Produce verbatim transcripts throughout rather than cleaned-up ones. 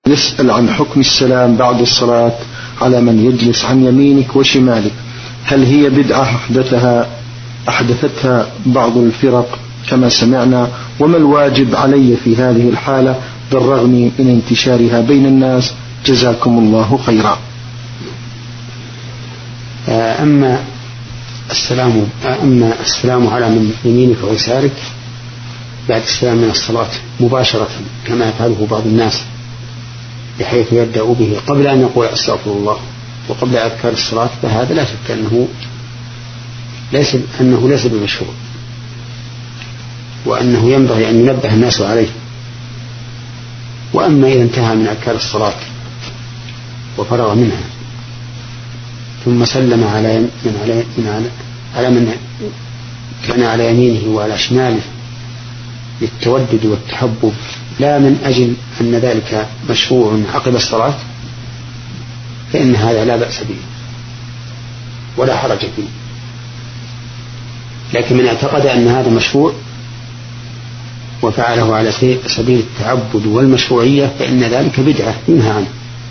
يسأل عن حكم السلام بعد الصلاة على من يجلس عن يمينك وشمالك، هل هي بدعة أحدثها أحدثتها بعض الفرق كما سمعنا، وما الواجب علي في هذه الحالة بالرغم من انتشارها بين الناس؟ جزاكم الله خيرا. أما السلام أما السلام على من يمينك ويسارك بعد السلام من الصلاة مباشرة كما يفعله بعض الناس، بحيث يبدأ به قبل أن يقول أستغفر الله وقبل أذكار الصلاة، فهذا لا شك أنه ليس أنه ليس بمشروع، وأنه ينبغي أن ينبه الناس عليه. وأما إذا انتهى من أذكار الصلاة وفرغ منها ثم سلم على من على من على, على من كان على يمينه وعلى شماله للتودد والتحبب، لا من أجل أن ذلك مشروع عقب الصلاة، فإن هذا لا بأس به ولا حرج فيه. لكن من اعتقد أن هذا مشروع وفعله على سبيل التعبد والمشروعية فإن ذلك بدعة ينهى عنه.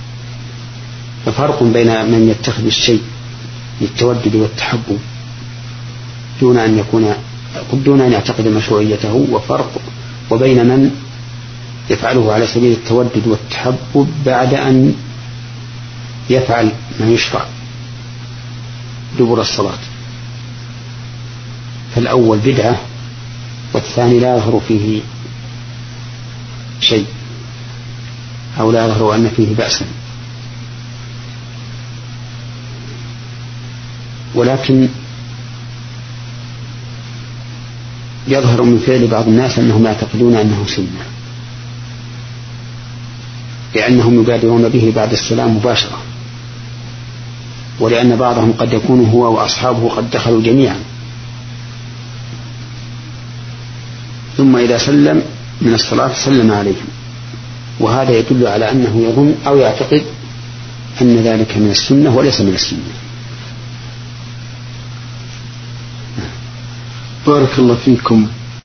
ففرق بين من يتخذ الشيء للتودد والتحبب دون أن يكون دون أن يعتقد مشروعيته، وفرق وبين من يفعله على سبيل التودد والتحبب بعد أن يفعل ما يشرع دبر الصلاة. فالأول بدعة والثاني لا يظهر فيه شيء أو لا يظهر أن فيه بأسا، ولكن يظهر من فعل بعض الناس أنهم يعتقدون أنه سنة، لأنهم يبادرون به بعد السلام مباشرة، ولأن بعضهم قد يكون هو وأصحابه قد دخلوا جميعا، ثم إذا سلم من الصلاة سلم عليهم، وهذا يدل على أنه يظن أو يعتقد أن ذلك من السنة وليس من السنة. بارك الله فيكم.